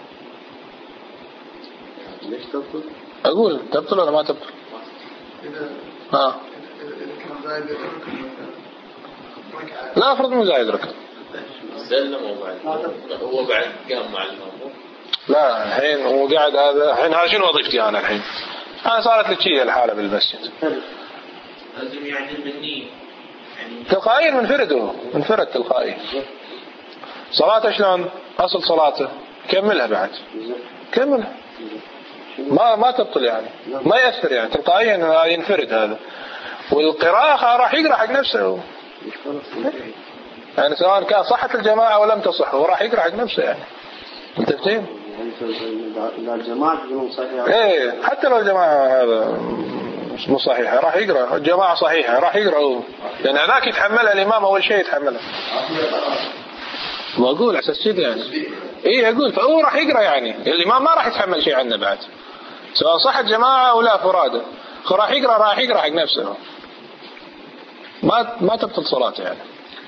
ليش تبطل؟ اقول تبطل ولا ما تبطل؟ ها لا افرض مو زايد ركن سلم وبعد هو بعد قام مع المأموم. لا الحين هو قاعد هذا الحين هذا شنو وظيفتي أنا الحين؟ أنا صارت لي شيء الحالة بالمسجد. لازم يعني مني يعني تلقائيا منفرده منفرد تلقائيا. صلاته شلون؟ أصل صلاته كملها بعد كملها ما ما تبطل يعني ما يأثر يعني تلقائيا ينفرد هذا. والقراءة راح يقرأ حق نفسه يعني سواء كان صحت الجماعة ولم تصح هو راح يقرأ حق نفسه يعني. متفقين؟ لا الجماعة تقولون صحيحة. إيه حتى لو الجماعة هذا مو صحيحة راح يقرأ. الجماعة صحيحة راح يقرأ هو يعني هذاك يتحملها الإمام أول شيء يتحملها. ما أقول أساس كذا يعني. إيه أقول فهو راح يقرأ يعني الإمام ما راح يتحمل شيء عنه بعد سواء صحت جماعة ولا فرادة. راح يقرأ راح يقرأ حق نفسه ما ما تبطل صلاته يعني.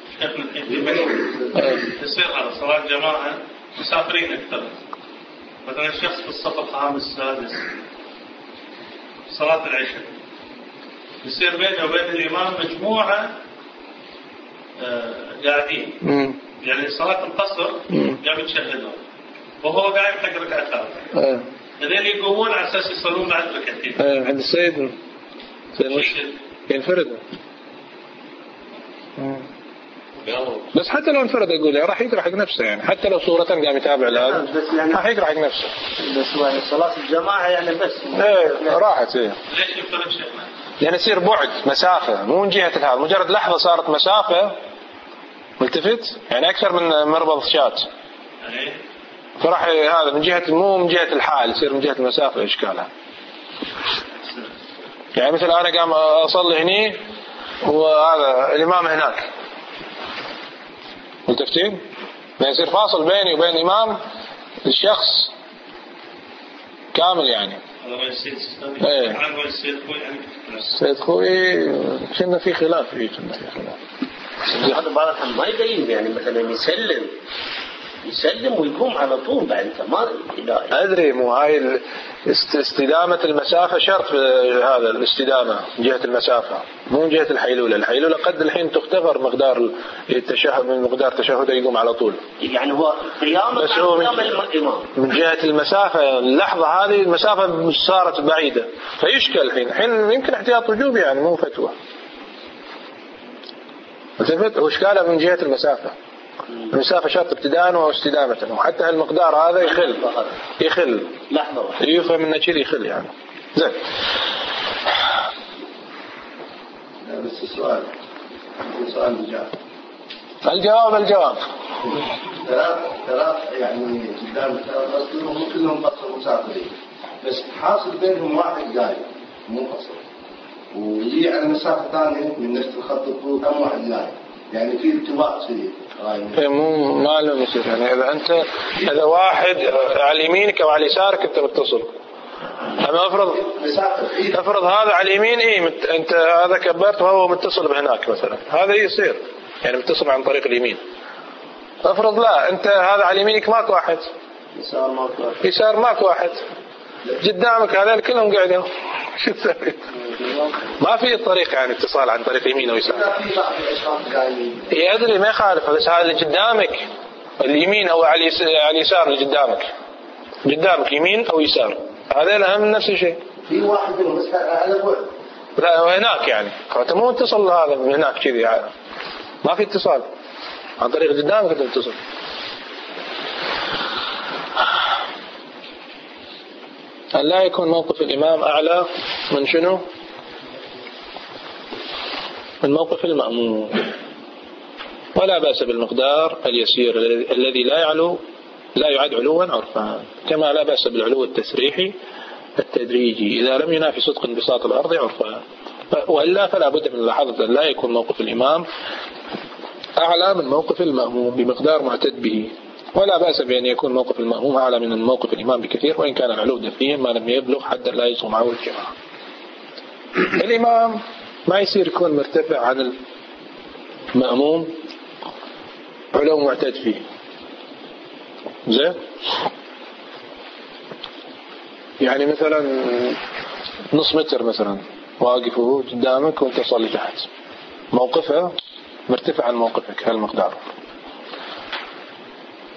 يصير على صلاة جماعة مسافرين أكثر مثلا الشخص في الصف الخامس السادس صلاة العشاء يصير بينه وبين الإمام مجموعة قاعدين يعني صلاة القصر قاعد يتشهدون وهو قاعد حق ركعتين هذول يقومون على أساس يصلون بعد ركعتين. ايه عند السيد سيد ينفرد بس حتى لو انفرد أقول راح يقرأ حق نفسه يعني حتى لو صورة قام يتابع لهذا يعني راح يقرأ حق نفسه. بس يعني صلاة الجماعة يعني بس ايه راحت ايه ليش ينفرد شيخنا؟ يعني يصير بعد مسافة مو من جهة هذا مجرد لحظة صارت مسافة ملتفت يعني أكثر من مربض شات فراح هذا من جهة مو من جهة الحال يصير من جهة المسافة إشكالها. يعني مثل أنا قام أصلي هني وهذا الإمام هناك ملتفتين ما يصير فاصل بيني وبين الإمام الشخص كامل يعني. ايه السيد خوي كنا في خلاف فيه كنا في خلاف. هذا بعض ما يبين يعني مثلا يسلم يسلم ويقوم على طول بعد انت ما ادري مو هاي استدامة المسافة شرط في هذا الاستدامة من جهة المسافة مو من جهة الحيلولة. الحيلولة قد الحين تختبر مقدار التشهد من مقدار تشهده يقوم على طول يعني هو قيام قيام الإمام من جهة المسافة اللحظة هذه المسافة مش صارت بعيدة فيشكل الحين الحين يمكن احتياط وجوبي يعني مو فتوى متفق هو اشكاله من جهة المسافة. المسافة شرط ابتداء واستدامة وحتى هالمقدار هذا يخل يخل لحظة يفهم انه كذي يخل يعني زين. بس السؤال السؤال الجواب الجواب الجواب ثلاث ثلاث يعني قدام ثلاث أصلهم كلهم قصر مسافرين بس حاصل بينهم واحد قايم مو قصر ويجي على مسافة ثانية من نفس الخط الطول كم واحد قايم يعني في ارتباط فيه مو ما له يصير يعني إذا أنت إذا واحد على يمينك أو على يسارك أنت متصل أما أفرض أفرض هذا على اليمين إيه مت... أنت هذا كبرت وهو متصل بهناك مثلا هذا يصير يعني متصل عن طريق اليمين. أفرض لا أنت هذا على يمينك ماك واحد يسار ماك واحد يسار ماك واحد قدامك هذول كلهم قاعدين شو تسوي؟ ما في طريقة يعني اتصال عن طريق يمين أو يسار. يدري ما يخالف بس هذا اللي قدامك اليمين أو على اليسار اللي قدامك قدامك يمين أو يسار هذا الأهم من نفس الشيء. في واحد منهم بس على بعد لا هناك يعني أنت مو متصل هذا من هناك كذي يعني. ما في اتصال عن طريق قدامك أنت متصل. أن لا يكون موقف الإمام أعلى من شنو؟ من موقف المأموم. ولا بأس بالمقدار اليسير الذي لا يعلو لا يعد علوا عرفا كما لا بأس بالعلو التسريحي التدريجي إذا لم ينافي صدق انبساط الأرض عرفا. وإلا فلا بد من ملاحظة أن لا يكون موقف الإمام أعلى من موقف المأموم بمقدار معتد به. ولا بأس بأن يكون موقف المأموم أعلى من موقف الإمام بكثير وإن كان العلو دفعيا ما لم يبلغ حتى لا يصوم معه الجماعة. الإمام ما يصير يكون مرتفع عن المأموم علو معتد فيه زين يعني مثلا نص متر مثلا واقف وهو قدامك وانت تصلي تحت موقفه مرتفع عن موقفك هالمقدار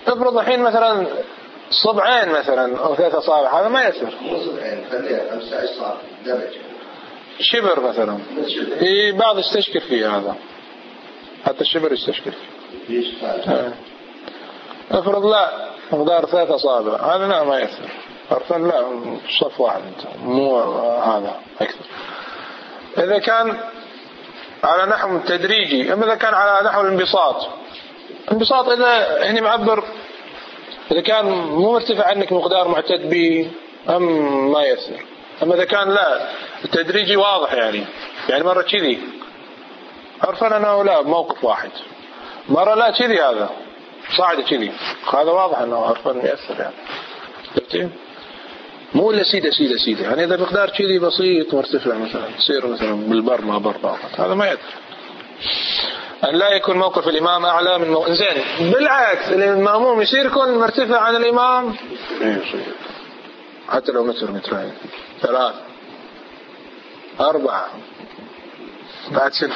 افرض الحين مثلا صبعين مثلا أو ثلاث أصابع، هذا ما يصير. مو صبعين، خليها خمسة عشر درجة. شبر مثلا، في بعض يستشكل فيه هذا، حتى الشبر يستشكل فيه. آه. افرض لا مقدار ثلاث أصابع، هذا لا ما يصير. عرفان لا صف واحد انت، مو هذا أكثر. إذا كان على نحو تدريجي، أما إذا كان على نحو الانبساط، انبساط إذا هني معبر، إذا كان مو مرتفع عنك مقدار معتد به أم ما يصير. أما إذا كان لا التدريجي واضح، يعني يعني مرة كذي عرفنا أنه لا موقف واحد، مرة لا كذي هذا صاعد كذي، هذا واضح أنه عرفنا يأثر يعني. شفتين؟ مو إلا سيدة سيدة سيدة، يعني إذا مقدار كذي بسيط مرتفع مثلا تصير مثلا بالبر ما بر باقت، هذا ما يأثر. أن لا يكون موقف الإمام أعلى من موقف زين. بالعكس المأموم يصير يكون مرتفع عن الإمام حتى لو متر مترين ثلاث أربعة بعد شنو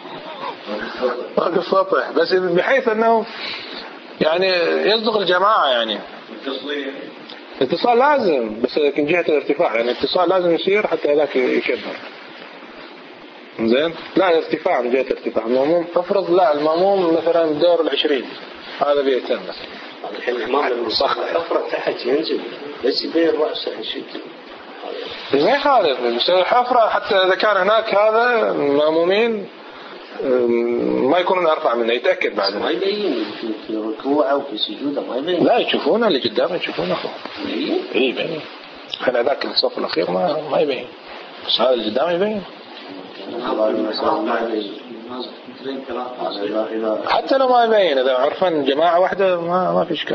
واقف سطح، بس بحيث أنه يعني يصدق الجماعة. يعني الاتصال لازم، بس لكن جهة الارتفاع، يعني الاتصال لازم يصير حتى ذاك يكبر. زين، لا الارتفاع من جهة الارتفاع. المأموم افرض لا المأموم مثلا دور العشرين، هذا بيتم مثلا. الحين الإمام لما يصح حفرة تحت ينزل بس بين الرأس الشيء ما يخالف يسوي حفرة، حتى إذا كان هناك هذا المأمومين ما يكونون أرفع منه، يتأكد بعد. ما يبين في ركوعه وفي سجوده، ما يبين. لا يشوفونه اللي قدامه يشوفونه. إيه يبين. احنا ذاك الصف الأخير ما ما يبين، بس هذا اللي قدامه يبين. حتى لو ما يبين، إذا عرفن جماعة واحدة ما ما في إشكال.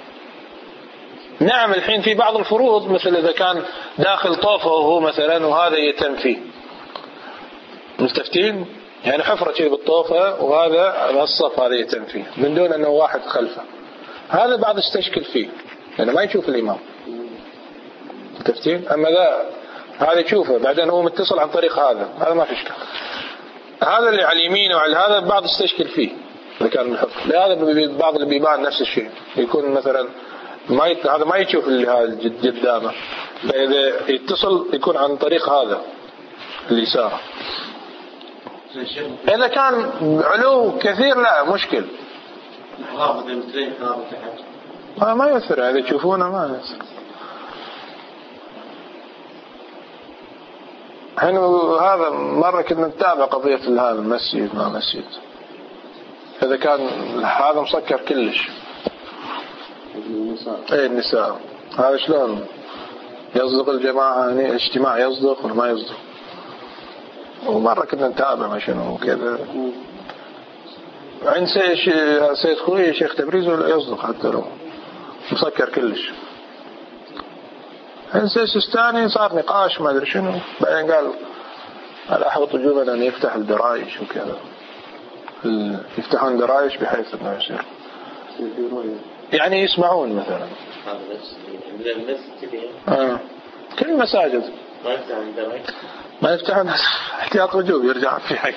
نعم الحين في بعض الفروض، مثل إذا كان داخل طوفه وهو مثلا وهذا يتم فيه مستفتين، يعني حفرة كذي بالطوفة وهذا الصف هذا يتم فيه من دون أنه واحد خلفه، هذا بعض يستشكل فيه لأنه ما يشوف الإمام مستفتين. أما ذا هذا يشوفه بعدين هو متصل عن طريق هذا، هذا ما في إشكال. هذا اللي على اليمين وعلى هذا بعض يستشكل فيه إذا كان الحفر. لهذا بعض اللي بيبان نفس الشيء، يكون مثلا ما يت... هذا ما يشوف اللي هذا قدامه، فإذا يتصل يكون عن طريق هذا اليسار. إذا كان علو كثير لا مشكل، ما ما يأثر، هذا تشوفونه ما يأثر. حين هذا مرة كنا نتابع قضية هذا المسجد ما مسجد، إذا كان هذا مسكر كلش ايه النساء، هذا شلون يصدق الجماعة؟ يعني اجتماع يصدق ولا ما يصدق؟ ومرة كنا نتابع ما شنو كذا عند سيد خوي شيخ تبريز ولا يصدق حتى لو مسكر كلش. عند سيد سستاني صار نقاش ما ادري شنو، بعدين قال الأحوط وجوبا أن يفتح الدرايش وكذا، يفتحون درايش بحيث أنه يصير يعني يسمعون مثلا. آه. كل المساجد ما يفتحون احتياط وجوب يرجع في حق.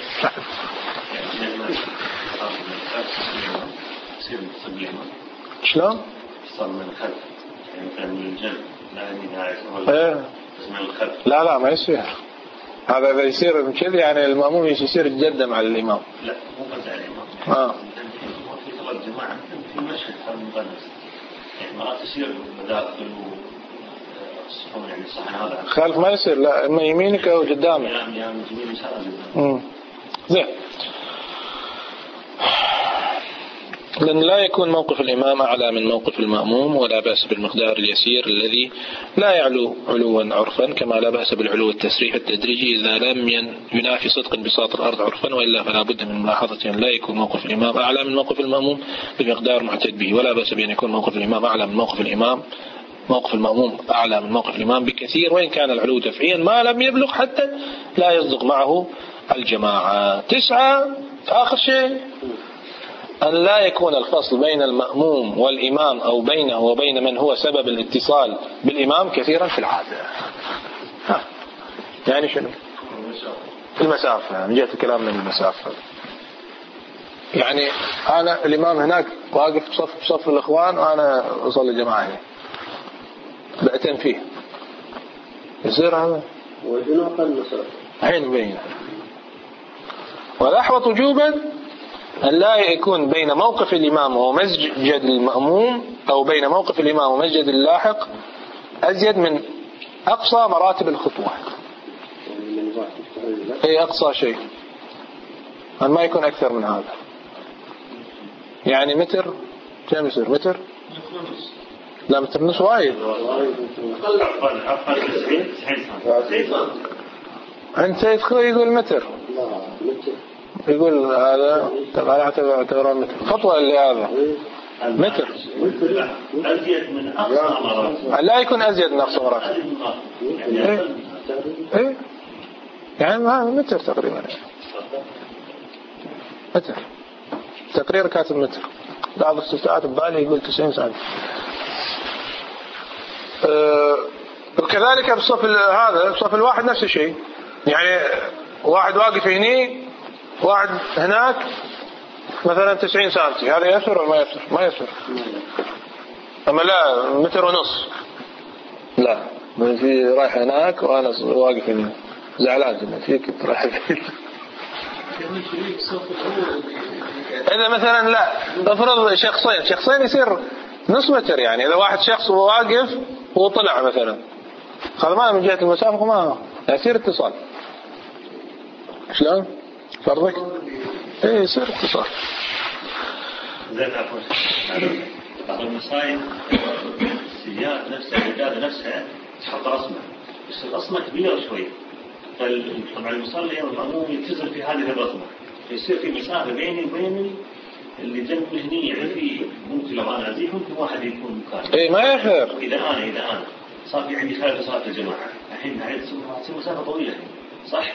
شلون؟ صار من الخلف يعني كان من الجنب لا من نهاية لا لا ما يصير هذا. إذا يصير من كذا يعني المأموم يصير يتقدم على الإمام. لا مو بس على الإمام. آه. في طبعا الجماعة في مشهد المغنس يعني مرات يصير مداخل والصحون يعني الصحن هذا خلف ما يصير، لا إما يمينك أو قدامك. يعني يعني يمين يسار. امم زين. لأن لا يكون موقف الإمام أعلى من موقف المأموم، ولا بأس بالمقدار اليسير الذي لا يعلو علوا عرفا، كما لا بأس بالعلو التسريح التدريجي إذا لم ينافي صدق انبساط الأرض عرفا، وإلا فلا بد من ملاحظة أن لا يكون موقف الإمام أعلى من موقف المأموم بمقدار معتد به، ولا بأس بأن يكون موقف الإمام أعلى من موقف الإمام موقف المأموم أعلى من موقف الإمام بكثير، وإن كان العلو دفعيا ما لم يبلغ حتى لا يصدق معه الجماعة. تسعة آخر شيء أن لا يكون الفصل بين المأموم والإمام أو بينه وبين من هو سبب الاتصال بالإمام كثيرا في العادة. ها. يعني شنو؟ المسافة، من جهة كلامنا من المسافة. يعني أنا الإمام هناك واقف بصف بصف الإخوان وأنا أصلي جماعة بأتم فيه يصير هذا وشنو أقل نصر حين بين. والأحوط وجوبا أن لا يكون بين موقف الإمام ومسجد المأموم أو بين موقف الإمام ومسجد اللاحق أزيد من أقصى مراتب الخطوة. أي أقصى شيء أن ما يكون أكثر من هذا. يعني متر كم يصير متر؟ لا متر نص وايد. عند سيد خوي يقول متر. يقول هذا على اعتبار متر. خطوة اللي هذا متر. أزيد من أقصى مرات. لا يكون أزيد من أقصى مرات. إيه إيه يعني ما متر تقريبا. متر. تقرير كاتب متر. بعض الساعات ببالي يقول تسعين سنتي. أه وكذلك بالصف هذا بالصف الواحد نفس الشيء. يعني واحد واقف هني واحد هناك مثلا تسعين سنتي، هذا يسر ولا ما يسر؟ ما يسر. أما لا متر ونص لا، في رايح هناك وأنا واقف هنا زعلان جدا فيك رايح فيه. إذا مثلا لا افرض شخصين شخصين يصير نص متر. يعني إذا واحد شخص واقف وطلع مثلا هذا ما من جهة المسافة ما يصير اتصال. شلون فرضك؟ ايه يصير اتصال. زين عفوا بعض المصايب السيارات نفسها العدادة نفسها تحط رسمة بس الرسمة كبيرة شوي. طبعا المصلي المأموم يتصل في هذه الرسمة يصير في مسافة بيني وبين اللي جنب هني. يعني في ممكن لو أنا أزيد ممكن واحد يكون مكان. ايه ما يخير. إذا أنا إذا أنا صار في عندي خلل في صلاة الجماعة الحين هاي تصير مسافة طويلة صح؟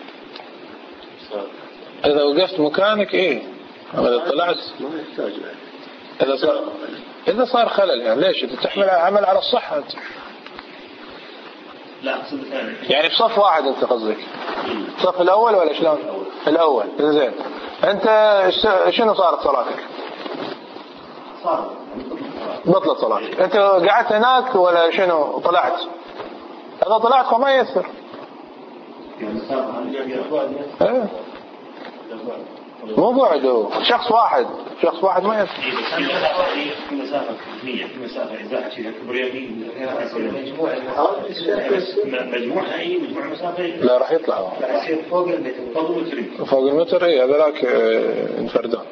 إذا وقفت مكانك إيه إذا طلعت ما يحتاج. إذا صار إذا صار خلل يعني ليش أنت تحمل عمل على الصحة أنت. لا أقصد ثاني يعني بصف واحد أنت قصدك الصف الأول ولا شلون؟ الأول زين. أنت شنو صارت صلاتك؟ صار بطلت صلاتك. أنت قعدت هناك ولا شنو طلعت؟ إذا طلعت فما يأثر. إيه مو بعده شخص واحد شخص واحد ما يأثر. في مسافة مية في مسافة إذا شيء كبرية مجموعة أي مجموعة مسافة لا راح يطلع فوق المتر فوق المتر فوق المتر. إيه هذاك انفردان.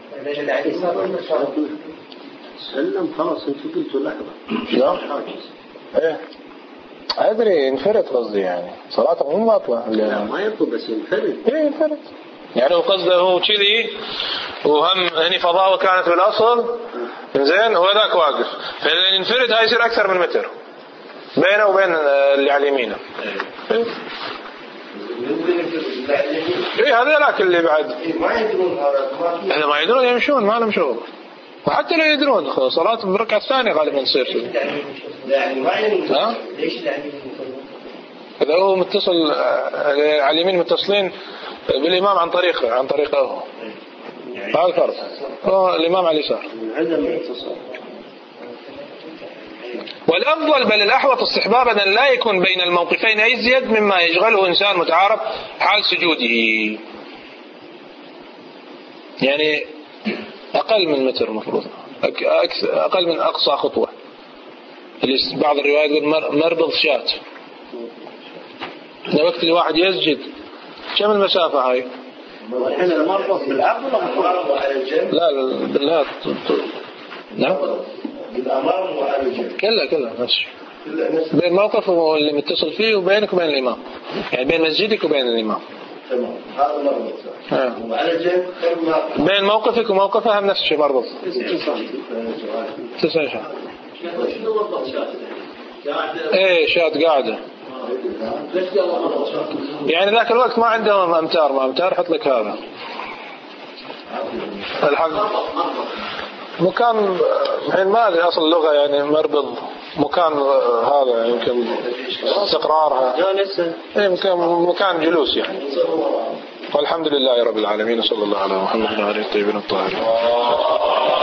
سلم خلاص انت قلتوا لحظة. لا ايه ادري انفرد قصدي يعني صلاته مو باطله. لا ما يبطل بس ينفرد. ايه ينفرد يعني هو قصده هو كذي وهم هني فضاوه كانت بالاصل زين وذاك واقف فاذا ينفرد هاي يصير اكثر من متر بينه وبين اللي على يمينه. ايه ايه هذا اللي بعد ما يدرون هذا اذا ما يدرون يمشون ما لهم شغل. وحتى لو يدرون صلاة بالركعة الثانية غالبا تصير شيء. يعني ما يدرون ليش يعني إذا هو متصل على اليمين متصلين بالإمام عن طريقه عن طريقه هو هذا الفرق. هو الإمام على اليسار. والأفضل بل الأحوط استحبابا أن لا يكون بين الموقفين أزيد مما يشغله إنسان متعارف حال سجوده. يعني أقل من متر مفروض أقل من أقصى خطوة. بعض الروايات يقول مربض شاة. وقت اللي واحد يسجد كم المسافة هاي؟ الحين المربض بالعقل ولا المربض على الجنب؟ لا لا نعم بالأمام وعلى الجنب كله كله نفس بين موقف اللي متصل فيه وبينك وبين الإمام يعني بين مسجدك وبين الإمام. تمام هذا مربض صح. وعلى الجنب بين موقفك وموقفه هم نفس الشيء مربض تسعة شهر. ايه شات قاعدة يعني ذاك الوقت ما عندهم أمتار ما أمتار حط لك هذا الحق مكان الحين ما أدري أصل اللغة يعني مربض مكان هذا يمكن استقرارها. إيه مكان مكان جلوس يعني والحمد لله رب العالمين، صلى الله على محمد وعلى آله الطيبين الطاهرين.